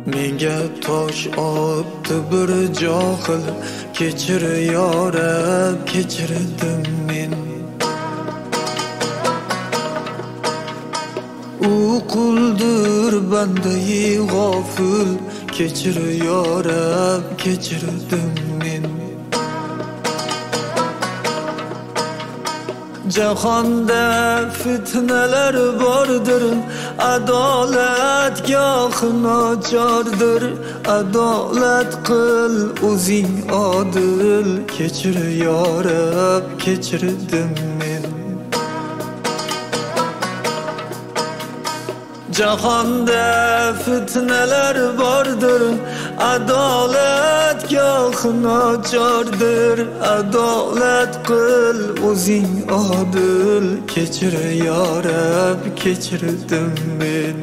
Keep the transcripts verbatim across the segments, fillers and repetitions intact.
Menga tosh otdi bir johil, kechir yorab, kechirdim men. U quldir bandai g'ofil, kechir yorab, kechirdim men. Jahonda fitnalar bordir, adolat gohi nochordir. Adolat qil o'zing odil, kechir yorab, kechirdim men. Jahonda fitnalar bordir, adolat gohi nochordir. Adolat qil o'zing odil, kechir yorab, kechirdim men.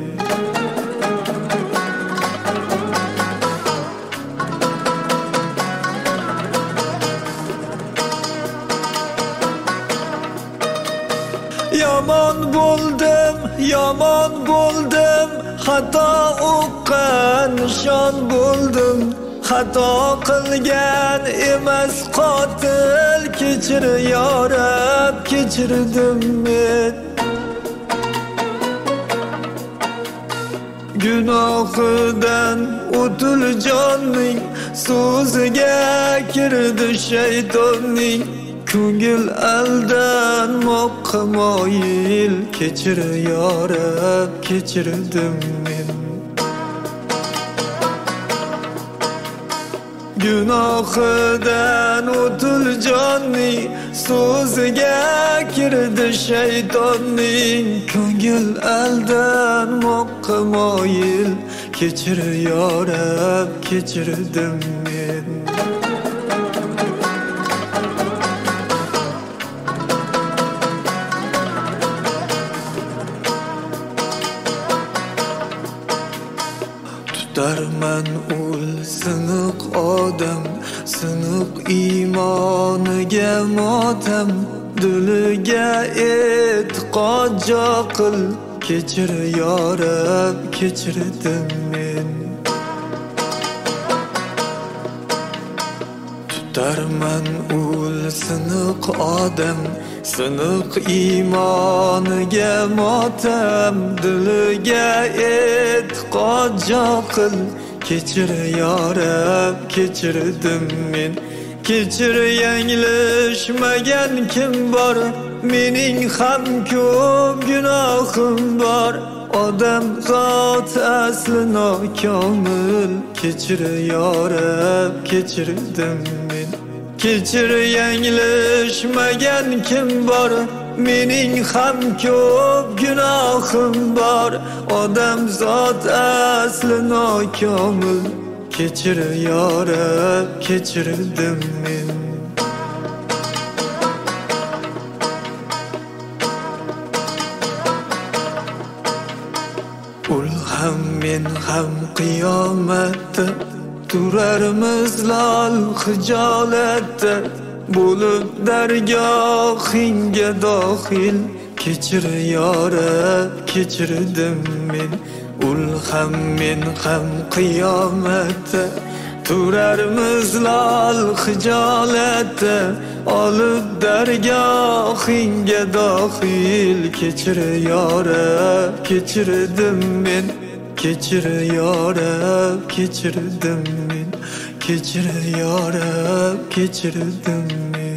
Yomon bo'ldim, yomon bo'ldim, xato o'qqa nishon bo'ldim. Xato qilgan emas qotil, kechir yorab, kechirdim men. Gunohidan o'tul jonning, so'ziga kirdi shaytonning. Ko'ngil aldanmoqqa moyil, kechir yorab, kechirdim men. Gunohidan o'tul jonning, so'ziga kirdi shaytonning. Ko'ngil aldanmoqqa moyil, kechir yorab, kechirdim men. Darman ul siniq odam, siniq iymoniga motam. Diliga e'tiqod joqil, kechir yorab, kechirdim men. Tutarman ul siniq odam, siniq iymoniga motam. Diliga e'tiqod joqil, kechir yorab, kechirdim men. Kechir, yanglishmagan kim bor, mening ham ko'p gunohim bor. Odam zot asli nokomil, kechir yorab, kechirdim men. Kechir, yanglishmagan kim bor, mening ham ko'p gunohim bor. Odam zot asli nokomil, kechir yorab, kechirdim men. Ul ham men ham qiyomatda turarmiz lol hijolatda. Bo'lib dargohingga dohil, kechir yorab, kechirdim men. Ul ham men ham qiyomatda turarmiz lol hijolatda. Olib dargohingga dohil, kechir yorab, kechirdim men. Kechir yorab, kechirdim men. Kechir yorab, kechirdim men.